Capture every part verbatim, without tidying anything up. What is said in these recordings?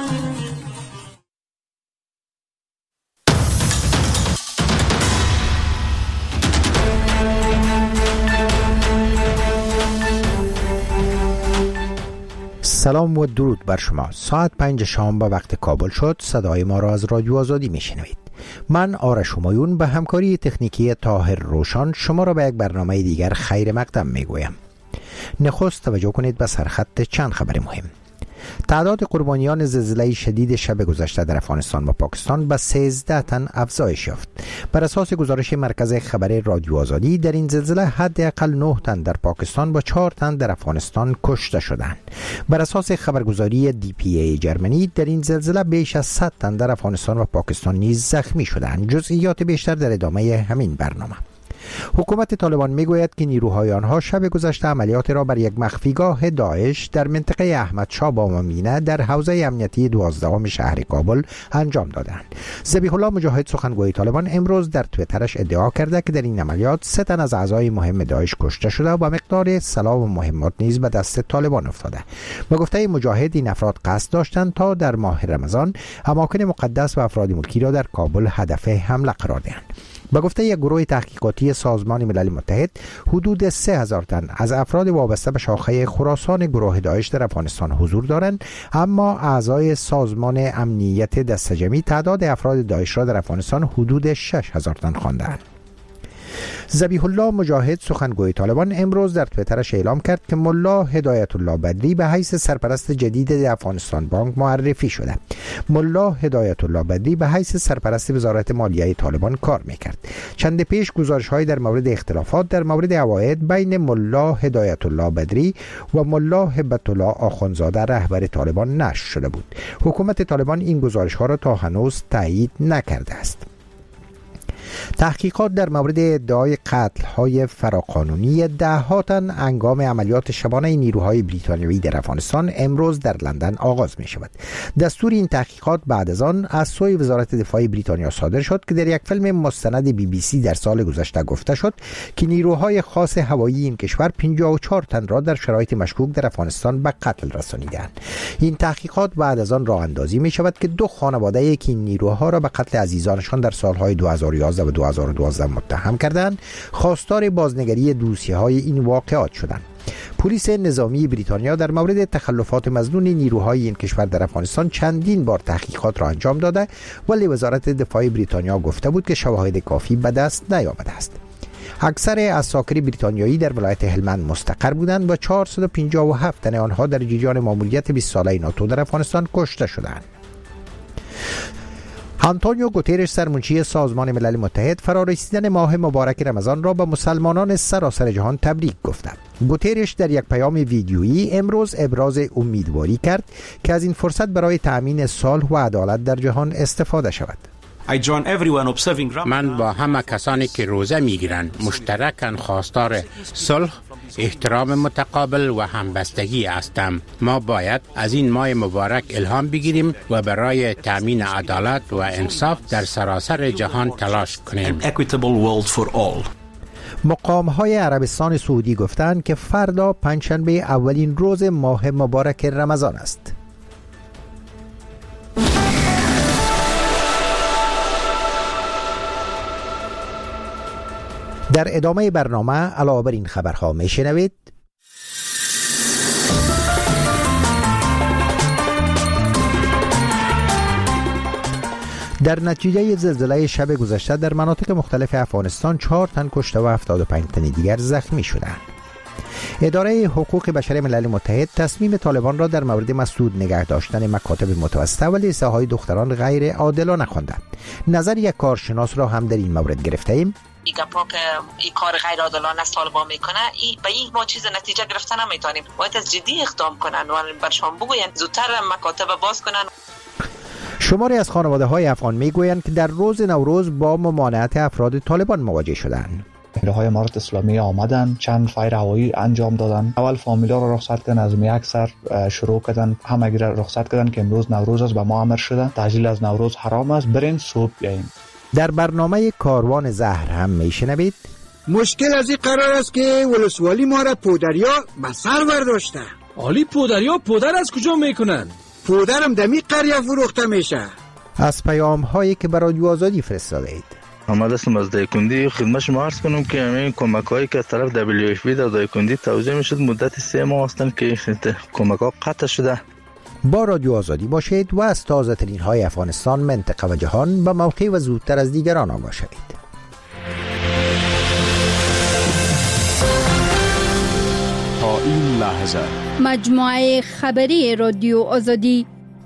سلام و درود بر شما. ساعت پنج شام به وقت کابل شد. صدای ما را از رادیو آزادی میشنوید. من آرش همایون به همکاری تکنیکی طاهر روشان شما را به یک برنامه دیگر خیر مقدم میگویم. نخست توجه کنید به سرخط چند خبر مهم. تعداد قربانیان زلزله شدید شب گذشته در افغانستان و پاکستان به سیزده تن افزایش یافت. بر اساس گزارش مرکز خبر رادیو آزادی در این زلزله حداقل نه تن در پاکستان و چهار تن در افغانستان کشته شدند. بر اساس خبرگزاری دی پی ای جرمنی در این زلزله بیش از صد تن در افغانستان و پاکستان نیز زخمی شدند. جزئیات بیشتر در ادامه همین برنامه. حکومت طالبان میگوید که نیروهای آنها شب گذشته عملیات را بر یک مخفیگاه داعش در منطقه احمد شاه بامینه در حوزه امنیتی دوازدهم شهر کابل انجام دادند. ذبیح الله مجاهد سخنگوی طالبان امروز در توییترش ادعا کرده که در این عملیات سه تن از اعضای مهم داعش کشته شده و مقدار سلاح و مهمات نیز به دست طالبان افتاده. به گفته مجاهد این افراد قصد داشتند تا در ماه رمضان اماکن مقدس و افراد ملکی را در کابل هدف حمله قرار دهند. با گفته یک گروه تحقیقاتی سازمان ملل متحد حدود سه هزار تن از افراد وابسته به شاخه خراسان گروه داعش در افغانستان حضور دارند، اما اعضای سازمان امنیت دستجمعی تعداد افراد داعش را در افغانستان حدود شش هزار تن خواندند. ذبیح الله مجاهد سخنگوی طالبان امروز در توییترش اعلام کرد که ملا هدایت الله بدری به حیث سرپرست جدید افغانستان بانک معرفی شده. ملا هدایت الله بدری به حیث سرپرست وزارت مالیه طالبان کار میکرد. چند پیش گزارش‌های در مورد اختلافات در مورد عواید بین ملا هدایت الله بدری و ملا هبت الله آخوندزاده رهبر طالبان نشر شده بود. حکومت طالبان این گزارش‌ها را تا هنوز تایید نکرده است. تحقیقات در مورد ادعای قتل‌های فراقانونی ده‌ها تن هنگام عملیات شبانه نیروهای بریتانیایی در افغانستان امروز در لندن آغاز می شود. دستور این تحقیقات بعد از آن از سوی وزارت دفاع بریتانیا صادر شد که در یک فیلم مستند بی بی سی در سال گذشته گفته شد که نیروهای خاص هوایی این کشور پنجاه و چهار تن را در شرایط مشکوک در افغانستان به قتل رسانیدند. این تحقیقات بعد از آن راه اندازی می شود که دو خانواده که این نیروها را به قتل عزیزانشان در سالهای دو هزار و یازده و دو هزار و دوازده متهم کردند، خواستار بازنگری دوسیه‌های این واقعات شدند. پلیس نظامی بریتانیا در مورد تخلفات مظنون نیروهای این کشور در افغانستان چندین بار تحقیقات را انجام داده، ولی وزارت دفاع بریتانیا گفته بود که شواهد کافی به دست نیامده است. اکثر عساکر بریتانیایی در ولایت هلمند مستقر بودند و چهارصد و پنجاه و هفت تن آنها در جریان ماموریت بیست ساله ناتو در افغانستان کشته شدند. آنتونیو گوترش سرمنشی سازمان ملل متحد فرارسیدن ماه مبارک رمضان را به مسلمانان سراسر جهان تبریک گفت. گوترش در یک پیام ویدیویی امروز ابراز امیدواری کرد که از این فرصت برای تأمین صلح و عدالت در جهان استفاده شود. من با همه کسانی که روزه میگیرند مشترکاً خواستار صلح، احترام متقابل و همبستگی هستم. ما باید از این ماه مبارک الهام بگیریم و برای تامین عدالت و انصاف در سراسر جهان تلاش کنیم. مقام‌های عربستان سعودی گفتند که فردا پنجشنبه اولین روز ماه مبارک رمضان است. در ادامه برنامه علاوه بر این خبرها میشنوید: در نتیجه زلزله شب گذشته در مناطق مختلف افغانستان چهار تن کشته و هفتاد و پنج تن دیگر زخمی شدند. اداره حقوق بشر ملل متحد تصمیم طالبان را در مورد مسدود نگه داشتن مکاتب متوسطه و لیسه های دختران غیر عادلانه خوانده. نظر یک کارشناس را هم در این مورد گرفته ایم. این گپا که این کار غیر عادلانه است طالبان میکنه، این به این ما چیز نتیجه گرفته نمیتونیم. باید از جدی اقدام کنن و برشان بگوین زودتر مکاتب باز کنن. شماری از خانواده های افغان میگویند که در روز نوروز با ممانعت افراد طالبان مواجه شدند. نیروهای امارت اسلامی آمدن، چند فایر هوایی انجام دادن. اول فامیلا رو رخصت کردن، از می اکثر شروع کردن، همگی را رخصت کردن که امروز نوروز است، به ما امر شده تعجیل از نوروز حرام است، برین صبح بیاین. در برنامه کاروان زهر هم میشنوید مشکل از این قرار است که ولسوالی ما را پودریا به سر برداشته. عالی پودریا پودر از کجا میکنن؟ پودرم دمی قریه فروخته میشه. از پیام هایی که برای رادیو آزادی فرستاده اید. محمد هستم از دایکندی. خدمت شما عرض کنم که همین کمک هایی که از طرف دبلیو اف پی در دایکندی توزیع میشد مدت سه ماه هستند که کمک ها قطع شده. با رادیو آزادی باشید و از تازه ترین های افغانستان، منطقه و جهان به موقع و زودتر از دیگران آگاه شوید. تا این لحظه مجموعه خبری رادیو آزادی.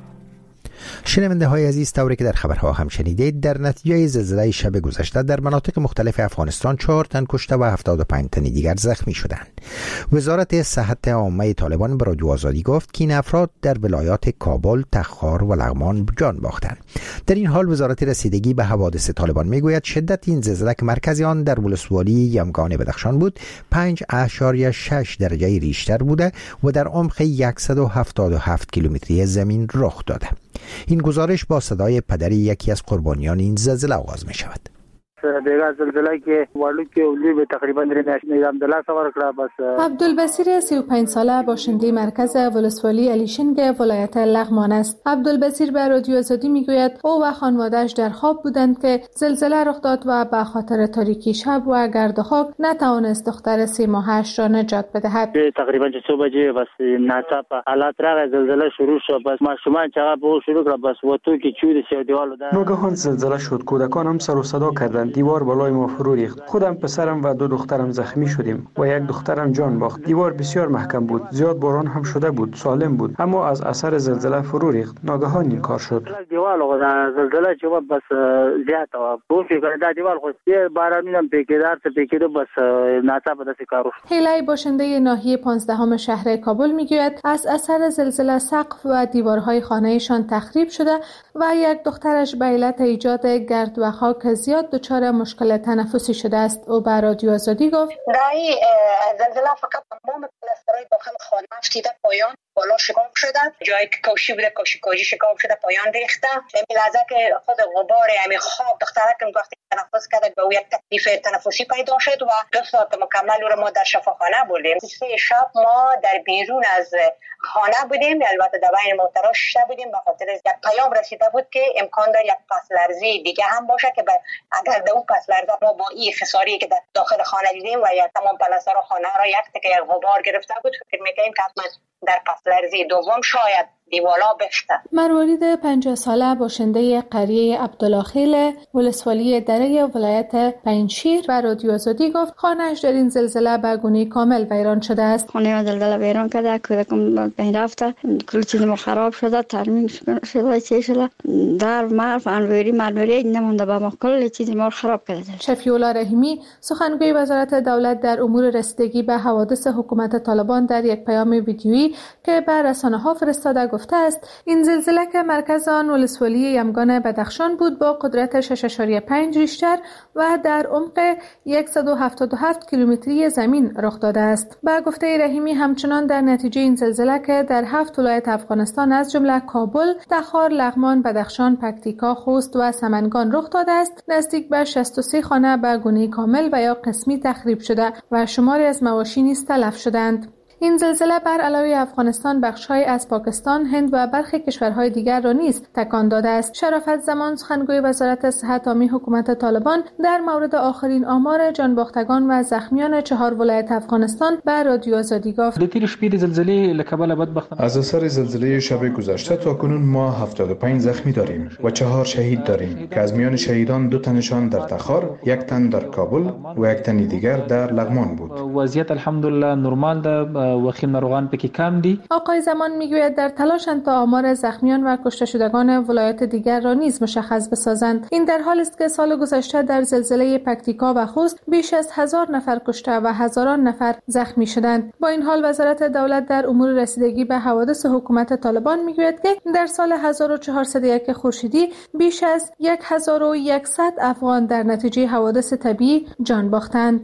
شنونده های عزیز، طوری که در خبرها هم شنیدید، در نتیجه زلزله شب گذشته در مناطق مختلف افغانستان چهار تن کشته و هفتاد و پنج تن دیگر زخمی شدند. وزارت صحت عامه طالبان به رادیو آزادی گفت که این افراد در ولایات کابل، تخار و لغمان جان باختند. در این حال وزارت رسیدگی به حوادث طالبان میگوید شدت این زلزله که مرکز آن در ولسوالی یمگان بدخشان بود پنج اشاریه شش درجه ریشتر بوده و در عمق صد و هفتاد و هفت کیلومتری زمین رخ داده. این گزارش با صدای پدر یکی از قربانیان این زلزله آغاز می شود. دیگه زلزله که والو که اولی به تقریبا در نظام دلار سوار کرد. بس عبدالبصیر سی و پنج ساله باشنده مرکز ولسوالی الیشنگ ولایت لغمان است. عبدالبصیر به رادیو آزادی میگوید او و خانواده‌اش در خواب بودند که زلزله رخ داد و به خاطر تاریکی شب و گرد و خاک نتوانست دختر سه ماهش را نجات بدهد. تقریبا چه بجه بس ناڅاپه حالات راغی، زلزله شروع شد. بس ماشومان چغه به شروع کرد، بس وته که چود سی دیوالو ده. ناگهان زلزله شد. کودکان هم سر و صدا کردند. دیوار بالای ما فرو ریخت. خودم، پسرم و دو دخترم زخمی شدیم و یک دخترم جان باخت. دیوار بسیار محکم بود. زیاد باران هم شده بود. سالم بود، اما از اثر زلزله فرو ریخت. ناگهان این کار شد. دیوار زلزله چې بس زیات و په فکر دا دیوار خو بارانینم پیکیدار ته پیکیدو بس ناڅاپه داسې کارو. هیلای باشنده ناحیه پانزدهم شهر کابل میگوید از اثر زلزله سقف و دیوارهای خانهشان تخریب شده و یک دخترش به علت ایجاد گرد و خاک زیاد دچار مشکل تنفسی شده است. او به رادیو آزادی گفت دایی زلزله فقط تمام پلاسترهای داخل خانه دیده پایان بالا شکاف شده، جایی که کوشی بوده کوشی کوشی شکاف شده پایان ریخته. همین لحظه که خود غبار همین خواب دخترک وقتی تنفس کرد به او یک تکلیف تنفسی پیدا شد و دو ساعت مکمل او را ما در شفاخانه بودیم. سه شب ما در بیرون از خانه بودیم، البته دواین ما تراش بودیم به خاطر یک پیام رسیده بود که امکان داره یک پس لرزه دیگه هم باشه که اگر در اون پس لرزه ما با این خساری که در داخل خانه دیدیم و یا تمام پلاستر خانه را یک تکه غبار گرفته بود، فکر می‌کنیم که حتما در پس لرزه دوم شاید دیوالا بفته. مروارید پنجاه ساله باشنده قریه عبدالله ولسوالی دره ولایت پنجشیر و رادیو آزادی گفت خانه‌اش در این زلزله به گونه کامل ویران شده است. خانه ما زلزله ویران کرده، کودکم بین رفته، کل چیز ما خراب شده، ترمیم شده، چه شده، در مرف انوری مرمری نمونده، به ما کل چیز ما خراب کرده. شفیع‌الله رحیمی سخنگوی وزارت دولت در امور رسیدگی به حوادث حکومت طالبان در یک پیام ویدیویی که به رسانه‌ها فرستاده گفته است این زلزله که مرکز آن ولسوالی یمگان بدخشان بود با قدرت شش ممیز پنج ریشتر و در عمق صد و هفتاد و هفت کیلومتری زمین رخ داده است. با گفته رحیمی همچنان در نتیجه این زلزله که در هفت ولایت افغانستان از جمله کابل، تخار، لغمان، بدخشان، پکتیکا، خوست و سمنگان رخ داده است، نزدیک به شصت و سه خانه به گونه کامل و یا قسمی تخریب شده و شماری از مواشی نیز تلف شدند. این زلزله بر علاوه افغانستان بخش‌های از پاکستان، هند و برخی کشورهای دیگر را نیز تکان داده است. شرافت زمان سخنگوی وزارت صحت عامه حکومت طالبان در مورد آخرین آمار جانباختگان و زخمیان چهار ولایت افغانستان به رادیو آزادی گفت: د تیر شپې د زلزلې له کبله بدبختانه از اثر زلزله شب گذشته تا کنون ما هفتاد و پنج زخمی داریم و چهار شهید داریم که از میان شهیدان دو تنشان در تخار، یک تن در کابل و یک تن دیگر در لغمان بود. وضعیت الحمدلله نرمال ده و خیلی ناروغان پکی کم دی. آقای زمان میگوید در تلاشند تا آمار زخمیان و کشته شدگان ولایات دیگر را نیز مشخص بسازند. این در حالی است که سال گذشته در زلزله پکتیکا و خوست بیش از هزار نفر کشته و هزاران نفر زخمی شدند. با این حال وزارت دولت در امور رسیدگی به حوادث حکومت طالبان میگوید که در سال هزار و چهارصد و یک خورشیدی بیش از هزار و صد افغان در نتیجه حوادث طبیعی جان باختند.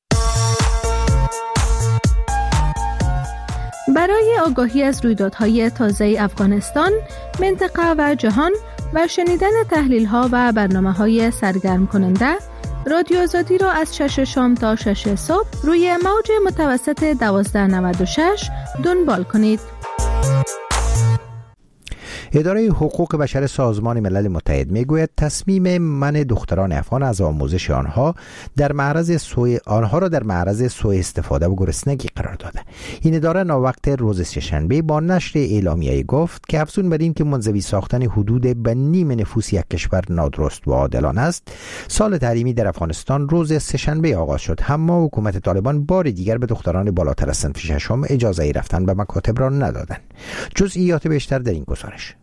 برای آگاهی از رویدادهای تازه افغانستان، منطقه و جهان و شنیدن تحلیل‌ها و برنامه‌های سرگرم کننده، رادیو آزادی را از شش شام تا شش صبح روی موج متوسط دوازده نود و شش دنبال کنید. اداره حقوق بشر سازمان ملل متحد میگوید تصمیم منع دختران افغان از آموزش آنها در معرض سوء آنها را در معرض سوء استفاده و گرسنگی قرار داده. این اداره ناوقت روز سه‌شنبه با نشر اعلامیه گفت که افزون بر این که منزوی ساختن حدود به نیم نفوس یک کشور نادرست و عادلانه است، سال تعلیمی در افغانستان روز سه‌شنبه آغاز شد، اما حکومت طالبان بار دیگر به دختران بالاتر از صنف ششم اجازه ای رفتن به مکاتب را ندادند. جزئیات بیشتر در این گزارش.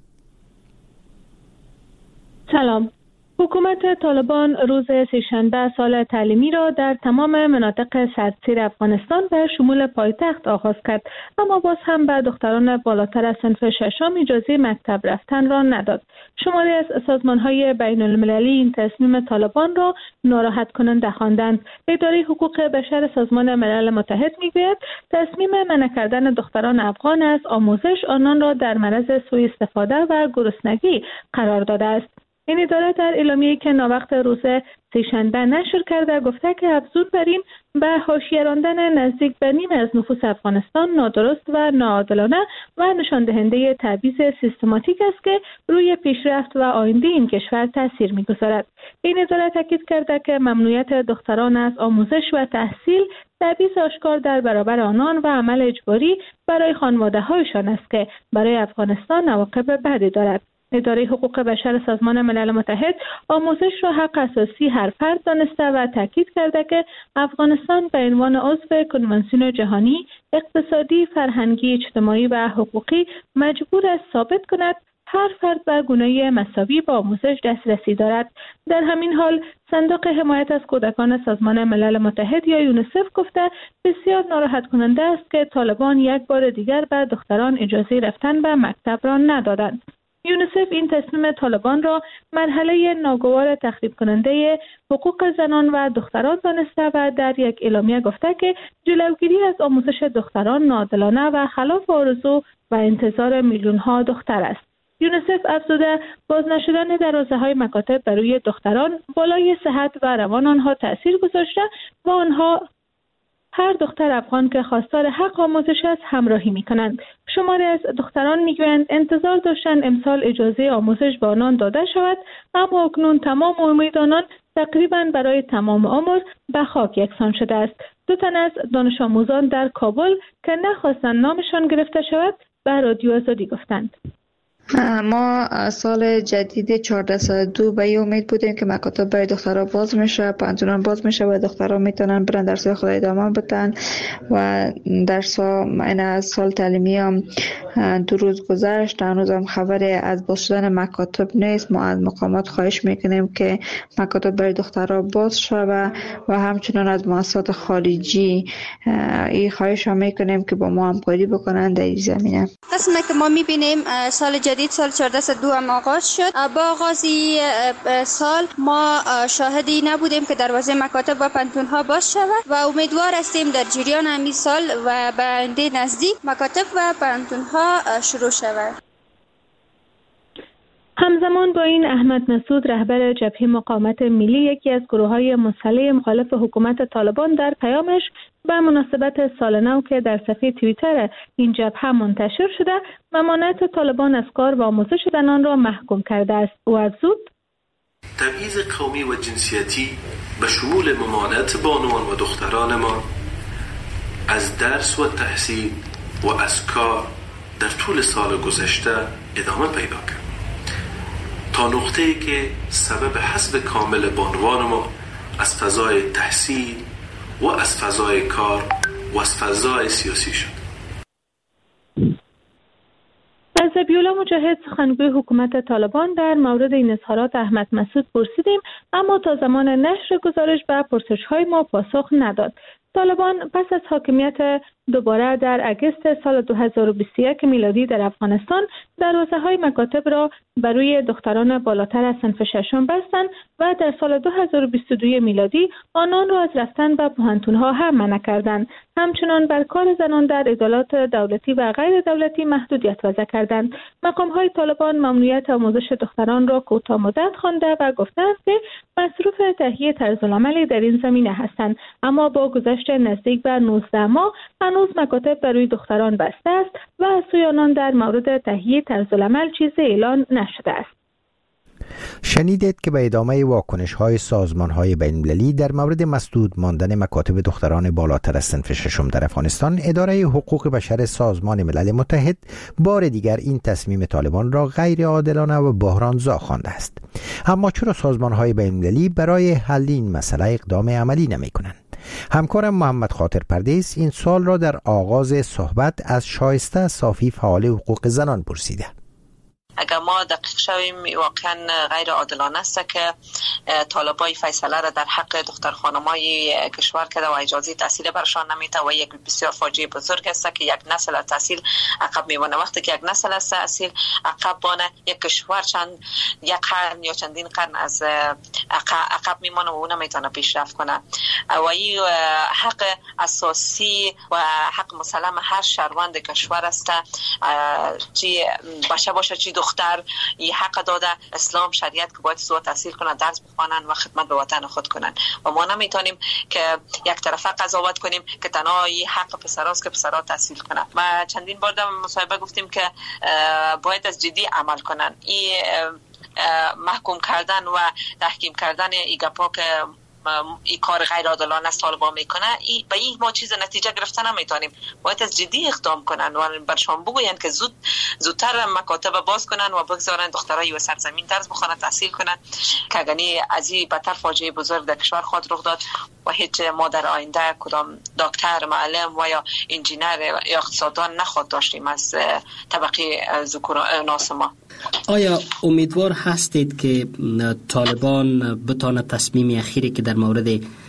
سلام. حکومت طالبان روز سه‌شنبه سال تعلیمی را در تمام مناطق سرزیر افغانستان به شمول پایتخت آغاز کرد، اما باز هم به دختران بالاتر از صنف ششم اجازه مکتب رفتن را نداد. شماری از سازمان‌های بین‌المللی این تصمیم طالبان را ناراحت کننده خواندند. اداره حقوق بشر سازمان ملل متحد می‌گوید تصمیم منع کردن دختران افغان از آموزش آنان را در معرض سوء استفاده و گرسنگی قرار داده است. این اداره در اعلامیه‌ای که ناوقت روز سه‌شنبه نشر کرده گفته که افزون بر این به حاشیه راندن نزدیک به نیم از نفوس افغانستان نادرست و ناعادلانه و نشان دهنده تبعیض سیستماتیک است که روی پیشرفت و آینده این کشور تاثیر می‌گذارد. این اداره تاکید کرده که ممنوعیت دختران از آموزش و تحصیل تبعیض آشکار در برابر آنان و عمل اجباری برای خانواده‌هایشان است که برای افغانستان عواقب بدی دارد. اداره حقوق بشر سازمان ملل متحد آموزش را حق اساسی هر فرد دانسته و تاکید کرده که افغانستان به عنوان عضو کنوانسیون جهانی اقتصادی، فرهنگی، اجتماعی و حقوقی مجبور است ثابت کند هر فرد به گونه‌ای مساوی به آموزش دسترسی دارد. در همین حال صندوق حمایت از کودکان سازمان ملل متحد یا یونیسف گفته بسیار ناراحت کننده است که طالبان یک بار دیگر به دختران اجازه رفتن به مکتب را ندادند. یونیسف این تصمیم طالبان را مرحله ناگوار تخریب کننده حقوق زنان و دختران دانسته و در یک اعلامیه گفته که جلوگیری از آموزش دختران ناعادلانه و خلاف آرزو و انتظار میلیون ها دختر است. یونیسف افزوده باز نشدن دروازه‌های مکاتب بر روی دختران بالای صحت و روان آنها تأثیر گذاشته و آنها هر دختر افغان که خواستار حق آموزش است همراهی می‌کنند. شماری از دختران می‌گویند انتظار داشتند امسال اجازه آموزش به آنان داده شود، اما اکنون تمام امید آنان تقریباً برای تمام عمر به خاک یکسان شده است. دو تن از دانش آموزان در کابل که نخواستند نامشان گرفته شود به رادیو آزادی گفتند. ما سال جدید چهارده صد و دو به این امید بودیم که مکاتب برای دخترها باز میشه، پنجونان باز میشه و دخترها میتونن برن درسای خود ادامه بدن و درسا این سال تعلیمی هم دو روز گذشت، هنوز هم خبری از باز شدن مکاتب نیست. ما از مقامات خواهش میکنیم که مکاتب برای دخترها باز شود و همچنان از مؤسسات خارجی این خواهش هم میکنیم که با ما همکاری بکنن در این زمینه. قسمه که ما میبینیم سال جدید سال چهارده صد و دو هم آغاز شد. با آغاز سال ما شاهدی نبودیم که دروازه مکاتب و پنتونها باز شود و امیدوار هستیم در جریان همین سال و به آینده نزدیک مکاتب و پنتونها شروع شود. همزمان با این احمد مسعود رهبر جبهه مقاومت ملی یکی از گروه‌های مسلح مخالف حکومت طالبان در پیامش به مناسبت سال نو که در صفحه توییتر این جبهه منتشر شده ممانعت طالبان از کار و آموزش زنان را محکوم کرده است. او افزود: تبعیض قومی و جنسیتی به شمول ممانعت بانوان و دختران ما از درس و تحصیل و از کار در طول سال گذشته ادامه پیدا کرد تا نقطه‌ای که سبب حذف کامل بانوان ما از فضای تحصیل و از فضای کار و از فضای سیاسی شد. از ذبیح‌الله مجاهد سخنگوی حکومت طالبان در مورد این اظهارات احمد مسعود پرسیدیم، اما تا زمان نشر گزارش به پرسش‌های ما پاسخ نداد. طالبان پس از حاکمیت دوباره در اگست سال دو هزار و بیست و یک میلادی در افغانستان دروازه‌های مکاتب را برای دختران بالاتر از صنف ششم بستند و در سال دو هزار و بیست و دو میلادی آنان را از رفتن به پوهنتون‌ها هم منع کردند. همچنان بر کار زنان در ادارات دولتی و غیر دولتی محدودیت وضع کردند. مقام‌های طالبان ممنوعیت آموزش دختران را کوتاه مدت خوانده و گفتند که مصروف تهیه طرزالعملی در این زمینه هستند، اما با گذشت نزدیک به نوزده ماه هنوز مکاتب برای دختران بسته است و از سوی آنان در مورد تهیه طرزالعمل چیزی اعلان نشده است. شنیدید که به ادامه واکنش های سازمان های بین المللی در مورد مسدود ماندن مکاتب دختران بالاتر از صنف ششم در افغانستان، اداره حقوق بشر سازمان ملل متحد بار دیگر این تصمیم طالبان را غیر عادلانه و بحرانزا خوانده است. اما چرا سازمان های بین المللی برای حل این مسئله اقدام عملی نمی کنند؟ همکارم محمد خاطر پردیس این سال را در آغاز صحبت از شایسته صافی فعال حقوق زنان پرسیده. اگر ما دقیق شویم واقعا غیر عادلانه است که طالبای فیصله را در حق دختر خانمای کشور کرده و اجازه تحصیل برشان نمیده و یک بسیار فاجعه بزرگ است که یک نسل از تحصیل عقب میمونه. وقتی که یک نسل از تحصیل عقب بانه، یک کشور چند یک قرن یا چندین قرن از عقب میمونه و اون نمیتونه پیشرفت کنه و این حق اساسی و حق مسلم هر شهروند کشور است. چی باشه باشه چی دختر این حق داده اسلام شریعت که باید سو تحصیل کنن، درس بخوانن و خدمت به وطن خود کنن و ما نمیتونیم که یک طرفه قضاوت کنیم که تنها این حق پسراست که پسرها تحصیل کنن. ما چندین بار در مصاحبه گفتیم که باید از جدی عمل کنن. این محکوم کردن و تحکیم کردن این گپا که این کار غیر عادلانه است طالبان میکنه، ای به این ما چیز نتیجه گرفتن نمیتونیم. باید از جدی اقدام کنن و برشان بگوین که زود زودتر مکاتب باز کنن و بگذارن دخترای و سرزمین درس بخونن، تحصیل کنن که اگرنی از این بدتر فاجعه بزرگ در کشور خود رخ داد و هیچ ما در آینده کدام دکتر، معلم و یا انجینر یا اقتصاددان نخواد داشتیم از طبقه ذکورناس ما. آیا امیدوار هستید که طالبان بتانه تصمیم اخیری که در مورد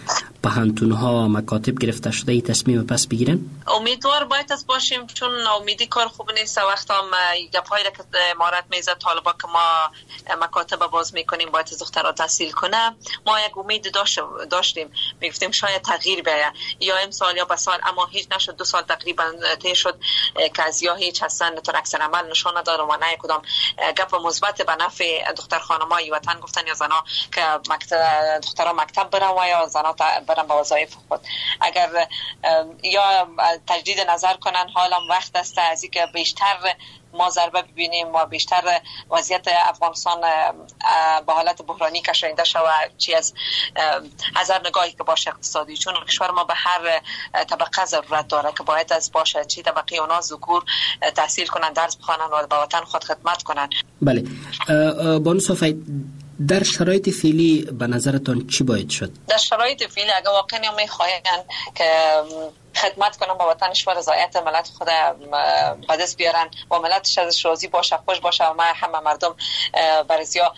پهنتونها مکاتب گرفته شده ای تصمیم پس بگیرن؟ امیدوار باید از باشیم، چون امیدی کار خوب نیست. وقتا گپایی که امارت میزد طالبا که ما مکاتب باز میکنیم باید از دخترها تحصیل کنه، ما یک امید داشت داشتیم میگفتیم شاید تغییر بیاید یا امسال یا بسال، اما هیچ نشد. دو سال تقریبا طی شد که از یا هیچ هستن تو عکس عمل نشون نداد و نه کدام گپ مثبت به نفع دختر خانمای وطن گفتن یا زنا که مکتب دخترها مکتب برن و یا زنا برن به وظایف خود. اگر یا تجدید نظر کنن حالا وقت است از اینکه بیشتر ما ضربه ببینیم و بیشتر وضعیت افغانستان به حالت بحرانی کشانده شود، چی از هزار نگاهی که باشه اقتصادی، چون کشور ما به هر طبقه ضرورت داره که باید از باشه چی طبقه اونا ذکور تحصیل کنن، درس بخوانن و به وطن خود خدمت کنن. بله بانو صافی، در شرایط فعلی به نظرتان چی باید شد؟ در شرایط فعلی اگر واقعا میخواین که خدمت کنن با وطنش و رضایت ملت خود به دست بیارن و ملتش ازش راضی باشه، خوش باشه و ما همه مردم برزیا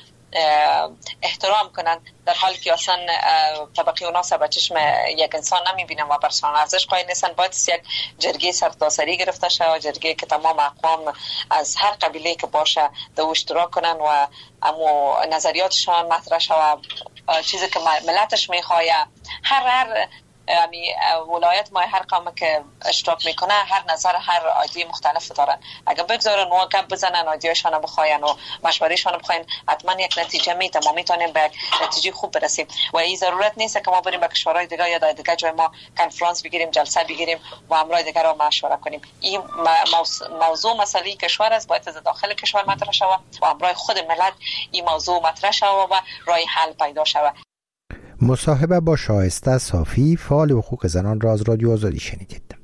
احترام کنن، در حالی که اصلا طبقه اوناس به چشم یک انسان نمیبینن و برسان ارزش قائل نیستن، باید یک جرگه سرتاسری گرفته شود، جرگه که تمام اقوام از هر قبیله که باشه در اشتراک کنن و اما نظریاتشان مطرح شود، چیزی که ملتش میخواد. هر هر یعنی ولایت ما هر قوم که اشتراک میکنه هر نظر هر ایده مختلف دارن. اگر بگذارن و گپ بزنن ایدهشون رو بخواین و مشورهشون رو بخواین، حتما یک نتیجه میده، ما میتونیم به یک نتیجه خوب برسیم و این ضرورت نیست که ما بریم به کشورهای دیگه یا دیگه جای ما کنفرانس بگیریم، جلسه بگیریم و امرای دیگه رو مشوره کنیم. این موضوع مسئله کشور است، باید از داخل کشور مطرح شود و امرای خود ملت این موضوع مطرح شود و راه حل پیدا شود. مصاحبه با شایسته صافی فعال حقوق زنان را از رادیو آزادی شنیدید.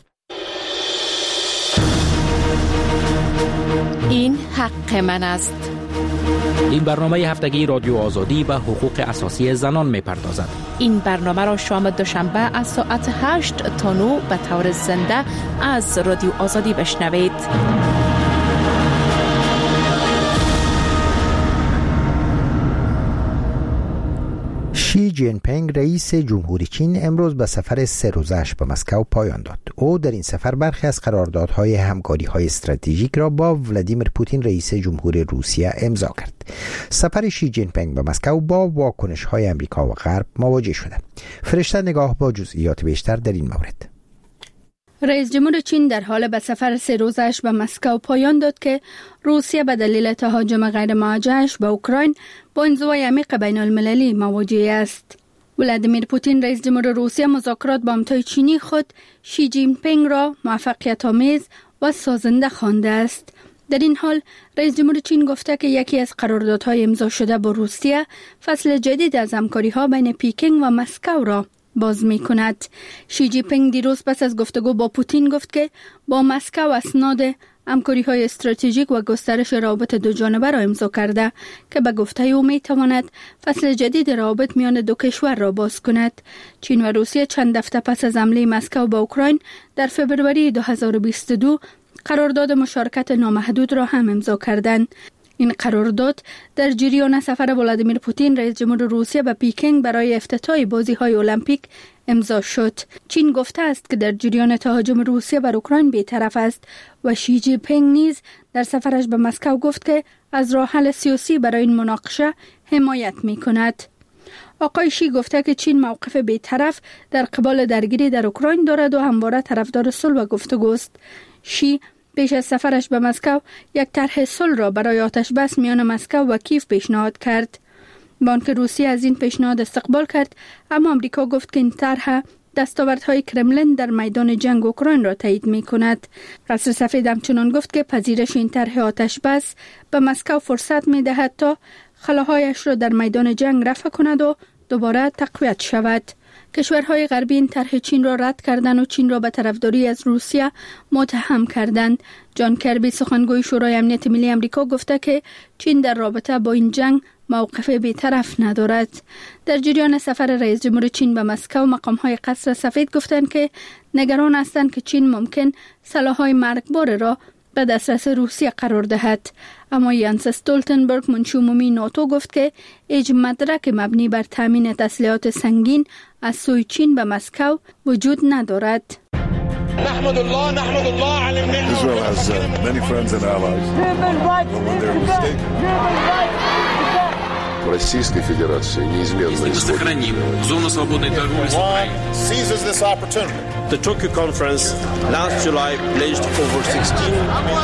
این حق من است. این برنامه هفتگی رادیو آزادی به حقوق اساسی زنان می‌پردازد. این برنامه را شام دوشنبه از ساعت هشت تا نه به طور زنده از رادیو آزادی بشنوید. شی جین پینگ رئیس جمهوری چین امروز به سفر سه روزش به مسکو پایان داد. او در این سفر برخی از قراردادهای همکاری‌های استراتژیک را با ولادیمیر پوتین رئیس جمهور روسیه امضا کرد. سفر شی جین پینگ به مسکو با واکنش‌های امریکا و غرب مواجه شده. فرشته نگاه با جزئیات بیشتر در این مورد. رئیس جمهور چین در حال به سفر سه روزش به مسکو پایان داد که روسیه به دلیل تهاجم غیر موجهش به اوکراین با انزوای عمیق بین المللی مواجه است. ولادیمیر پوتین رئیس جمهور روسیه مذاکرات با همتای چینی خود شی جین پینگ را موفقیت آمیز و سازنده خوانده است. در این حال رئیس جمهور چین گفته که یکی از قراردادهای امضا شده با روسیه فصل جدید از همکاری‌ها بین پکین و مسکو را باز می کند. شی جین پینگ دیروز پس از گفتگو با پوتین گفت که با مسکو اسناد همکاری‌های استراتژیک و گسترش روابط دو جانبه را امضا کرده که به گفته او می تواند فصل جدید روابط میان دو کشور را باز کند. چین و روسیه چند هفته پس از حمله مسکو به اوکراین در فوریه دو هزار و بیست و دو قرارداد مشارکت نامحدود را هم امضا کردند. این قرارداد در جریان سفر ولادیمیر پوتین رئیس جمهور روسیه به پکین برای افتتاح بازی‌های المپیک امضا شد. چین گفته است که در جریان تهاجم روسیه بر اوکراین بی‌طرف است و شی جین پینگ نیز در سفرش به مسکو گفت که از راه حل سیاسی برای این مناقشه حمایت می‌کند. آقای شی گفته که چین موقف بی‌طرف در قبال درگیری در اوکراین دارد و همواره طرفدار صلح و گفتگو است. شی پیش از سفرش به مسکو یک طرح صلح را برای آتش بس میان مسکو و کیف پیشنهاد کرد. بانک روسیه از این پیشنهاد استقبال کرد، اما آمریکا گفت که این طرح دستاوردهای کرملین در میدان جنگ اوکراین را تایید می کند. قصر سفید همچنان گفت که پذیرش این طرح آتش بس به مسکو فرصت می دهد تا خلاهایش را در میدان جنگ رفع کند و دوباره تقویت شود. کشورهای غربی این طرح چین را رد کردند و چین را به طرفداری از روسیه متهم کردند. جان کربی سخنگوی شورای امنیت ملی آمریکا گفته که چین در رابطه با این جنگ موقف بی‌طرف ندارد. در جریان سفر رئیس جمهور چین به مسکو مقام‌های قصر سفید گفتند که نگران هستند که چین ممکن سلاح‌های مرگبار را به دسترس روسیه قرار دهد. اما یانس استولتنبرگ منشی عمومی ناتو گفت که هیچ مدرک مبنی بر تامین تسلیحات سنگین از سوی چین به مسکو وجود ندارد. نحمد الله نحمد الله على النعمة. Israel has uh, many friends and allies. When they're mistaken. Российской Федерации неизменно сохраним зону свободной торговли с Украиной. Seizes this opportunity. The Tokyo conference last July pledged over sixteen.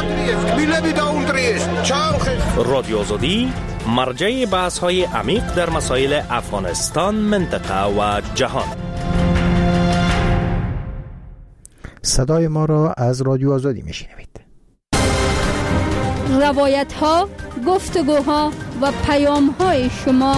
رادیو آزادی مرجع بحث‌های عمیق در مسائل افغانستان، منطقه و جهان. صدای ما را از رادیو آزادی میشنوید. روایت ها، گفتگوها و پیام های شما.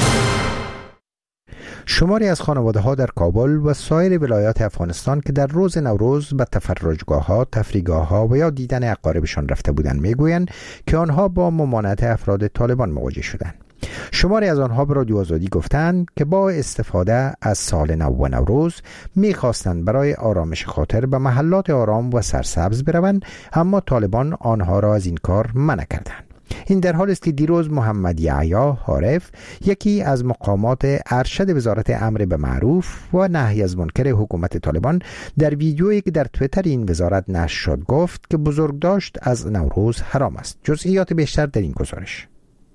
شماری از خانواده ها در کابل و سایر ولایات افغانستان که در روز نوروز به تفرجگاه ها، تفریحگاه ها و یا دیدن اقاربشان رفته بودند میگویند که آنها با ممانعت افراد طالبان مواجه شدند. شماری از آنها به رادیو آزادی گفتند که با استفاده از سال نو و نوروز می‌خواستند برای آرامش خاطر به محلات آرام و سرسبز بروند، اما طالبان آنها را از این کار منع کردند. این در حال است که دیروز محمد یحیی حارف، یکی از مقامات ارشد وزارت امر به معروف و نهی از منکر حکومت طالبان، در ویدیویی که در توییتر این وزارت نشر شد گفت که بزرگداشت از نوروز حرام است. جزئیات بیشتر در این گزارش.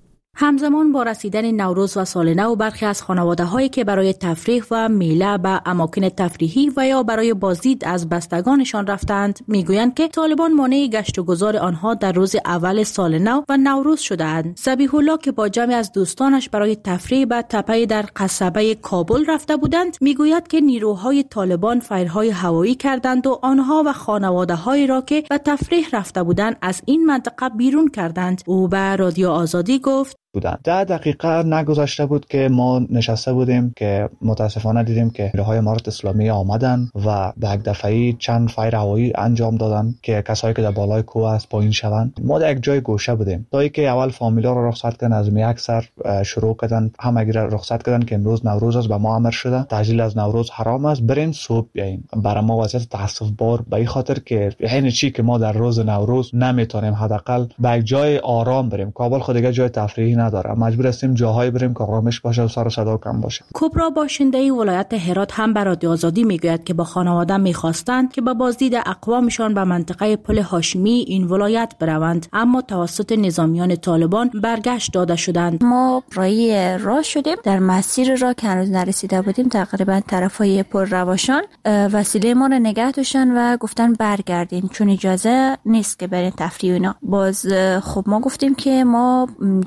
همزمان با رسیدن نوروز و سال نو، برخی از خانواده هایی که برای تفریح و میله به اماکن تفریحی و یا برای بازدید از بستگانشان رفتند میگویند که طالبان مانع گشت و گذار آنها در روز اول سال نو و نوروز شده‌اند. ذبیح الله که با جمعی از دوستانش برای تفریح به تپه در قصبه کابل رفته بودند میگوید که نیروهای طالبان فایرهای هوایی کردند و آنها و خانواده هایی را که به تفریح رفته بودند از این منطقه بیرون کردند. او به رادیو آزادی گفت بودن. ده دقیقه نگذشته بود که ما نشسته بودیم که متاسفانه دیدیم که نیروهای امارت اسلامی آمدن و به یک دفعه‌ای چند فایر هوایی انجام دادن که کسایی که در بالای کوه است پایین شوند. ما در یک جای گوشه بودیم تا اینکه اول فامیلا رو رخصت کردن، از می اکثر شروع کردن همگی را رخصت کردن که امروز نوروز است، به ما امر شده تعجیل از نوروز حرام است، برین صبح بیاین. برای ما وضعیت تاسف بار به این خاطر که یعنی چی که ما در روز نوروز نمیتونیم حداقل به یک جای آرام بریم. کابل خود دیگه جای تفریحی نداره، مجبور هستیم جاهایی بریم که آرامش باشه و سر و صدا کم باشه. کبرا باشنده ولایت هرات هم به رادیو آزادی میگوید که با خانواده میخواستند که با بازدید اقوامشان به منطقه پل هاشمی این ولایت بروند، اما توسط نظامیان طالبان برگشت داده شدند. ما رای راه شدیم، در مسیر راه که هنوز نرسیده بودیم تقریبا طرفای پل رواشان وسیله ما رو نگه داشتن و گفتن برگردین چون اجازه نیست که برین تفریح اینا. باز خب ما گفتیم که ما جای دعوت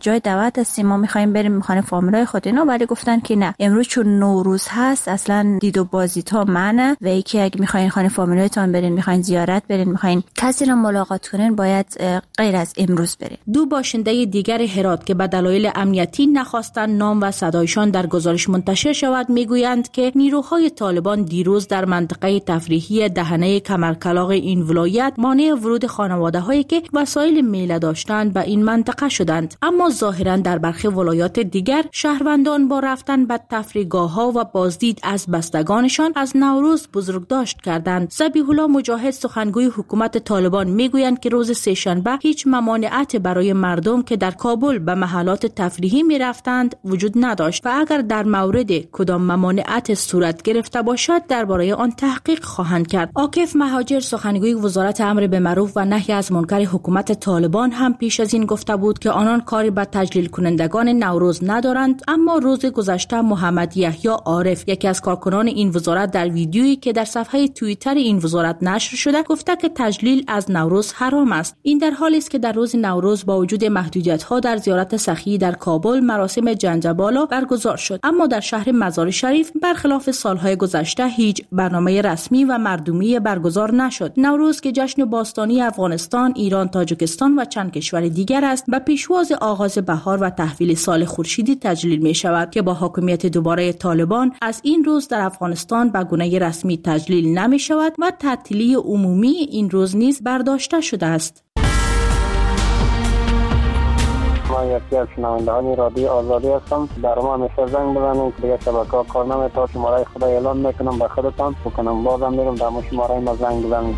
ناراحت هستیم، ما میخوایم بریم میخوان فامیلای خود اینا، ولی گفتن که نه، امروز چون نوروز هست اصلا دید و بازدید ها منه و یکی اگه میخواین خانه فامیلایتون برین، میخواین زیارت برین، میخواین کسی رو ملاقات کنین، باید غیر از امروز برین. دو باشنده دیگر هرات که به دلایل امنیتی نخواستن نام و صدایشان در گزارش منتشر شود میگویند که نیروهای طالبان دیروز در منطقه تفریحی دهنه کمرکلاغ این ولایت مانع ورود خانواده‌هایی که وسایل میله داشتند به این منطقه شدند، اما ظاهرا در برخی ولایات دیگر شهروندان با رفتن به تفریحگاه‌ها و بازدید از بستگانشان از نوروز بزرگداشت کردند. ذبیح الله مجاهد سخنگوی حکومت طالبان میگویند که روز سه‌شنبه هیچ ممانعت برای مردم که در کابل به محلات تفریحی میرفتند وجود نداشت و اگر در مورد کدام ممانعت صورت گرفته باشد درباره آن تحقیق خواهند کرد. عاکف مهاجر سخنگوی وزارت امر به معروف و نهی از منکر حکومت طالبان هم پیش از این گفته بود که آنان کاری به تجلیل کنندگان نوروز ندارند، اما روز گذشته محمد یحیی عارف یکی از کارکنان این وزارت در ویدیویی که در صفحه توییتر این وزارت نشر شده گفته که تجلیل از نوروز حرام است. این در حالی است که در روز نوروز با وجود محدودیت‌ها در زیارت سخی در کابل مراسم جنجبالا برگزار شد، اما در شهر مزار شریف برخلاف سالهای گذشته هیچ برنامه رسمی و مردمی برگزار نشد. نوروز که جشن باستانی افغانستان، ایران، تاجیکستان و چند کشور دیگر است، به پیشواز آغاز بهار و تحویل سال خورشیدی تجلیل می شود که با حاکمیت دوباره طالبان از این روز در افغانستان به گونه رسمی تجلیل نمی شود و تعطیلی عمومی این روز نیز برداشته شده است. من یکی از شنوندگان رادیو آزادی هستم. در ما همیشه زنگ بزنید که دیگه شبکه‌ها کار نمی‌کنه، شماره خدا اعلام میکنم به خودتان بکنم، بازم میرم در شماره ما زنگ بزنید.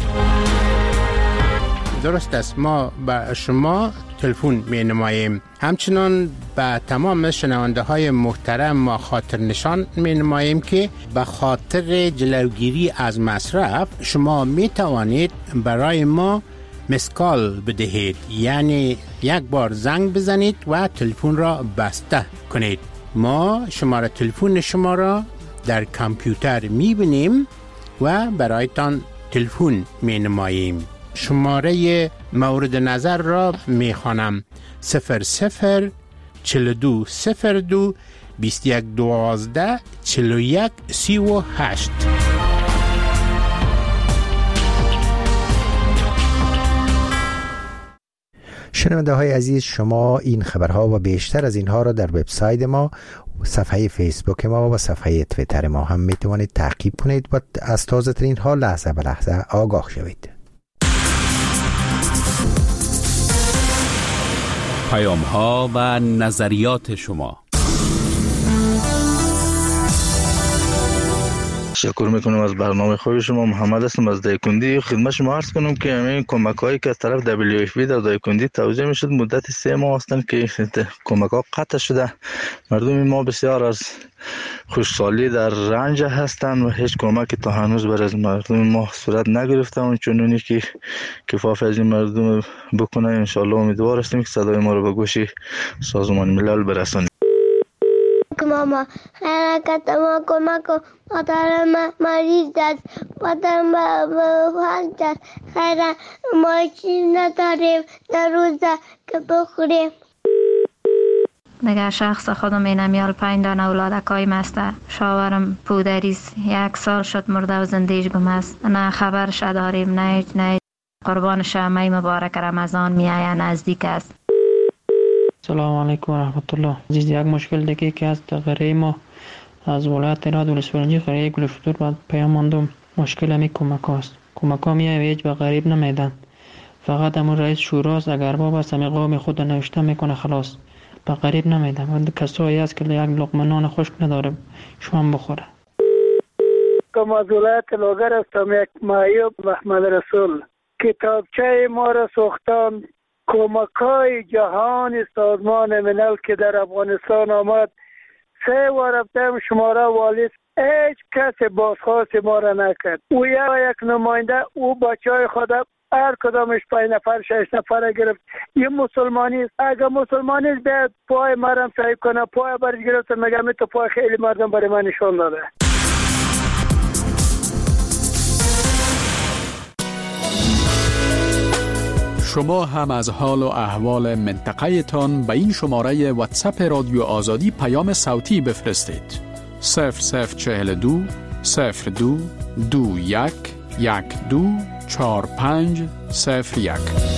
درست است، ما به شما تلفن می نماییم. همچنان به تمام شنونده های محترم ما خاطر نشان می نماییم که به خاطر جلوگیری از مصرف شما می توانید برای ما مسکال بدهید، یعنی یک بار زنگ بزنید و تلفن را بسته کنید. ما شماره تلفن شما را در کامپیوتر می بینیم و برایتان تلفن می نماییم. شماره مورد نظر را می خوانم: صفر صفر چل دو صفر دو بیست یک دوازده چل و یک سی و هشت. شنونده های عزیز، شما این خبرها و بیشتر از اینها را در وبسایت ما، صفحه فیسبوک ما و صفحه توییتر ما هم می توانید تعقیب کنید و از تازه ترین ها لحظه به لحظه آگاه شوید. پیام ها و نظریات شما. تشکر میکنم از برنامه خوب شما. محمد هستم از دایکندی. خدمت شما عرض کنم که همین کمک هایی که از طرف دبلیو اف پی در دایکندی توزیع میشد مدت سه ماه هستند که کمک ها قطع شده. مردم ما بسیار از خوشحالی در رنج هستند و هیچ کمکی تا هنوز بر از مردم ما صورت نگرفته و چنونی که کفاف از این مردم بکنه. انشالله امیدوار هستیم که صدای ما رو به گوش سازمان ملل برسانیم. ماما حرکت ما کمک مادرم مریض است، مادرم فلج است، خیلی ما چیز نداریم در روزه که بخوریم. دیگر شخص خودم اینمیال پنج دانه اولادکای مسته. شاورم پودریست، یک سال شد مرده و زندگیش گم است. نه خبرش داریم، نه نه. قربان شمعی مبارک رمضان میآید نزدیک است. سلام علیکم و رحمت الله. عزیز، یک مشکل دیگه که از قریه ما از ولایت هرات ولسوالی قریه گلفتور بعد پیام ماندم. مشکل همی کمک هاست. کمک ها میای هیچ به غریب نمیدن، فقط همون رئیس شوراست اگر بابا سمی قوم خود نوشته میکنه خلاص، به غریب نمیدن. و کسایی هست که یک لقمه نان خشک نداره شما بخوره. کم از ولایت لوگر هستم، یک معیوب محمد رسول. کتابچه ما را ساختم. کمک‌های جهان سازمان ملل که در افغانستان آمد سه و رفتم شماره والی، هیچ کس بازخواست ما را نکرد. او یا یک نماینده او بچه های خود هر کدامش پنج نفر شش نفر گرفت. یه مسلمانی است، اگر مسلمانی است بیاد پای مرم صحیح کنه، پای برش گرفت میگم تو پای خیلی مردم برای من نشان داده. شما هم از حال و احوال منطقه تان به این شماره واتساپ رادیو آزادی پیام صوتی بفرستید. صفر صفر چهل دو صفر دو دو یک یک دو چهار پنج صفر یک.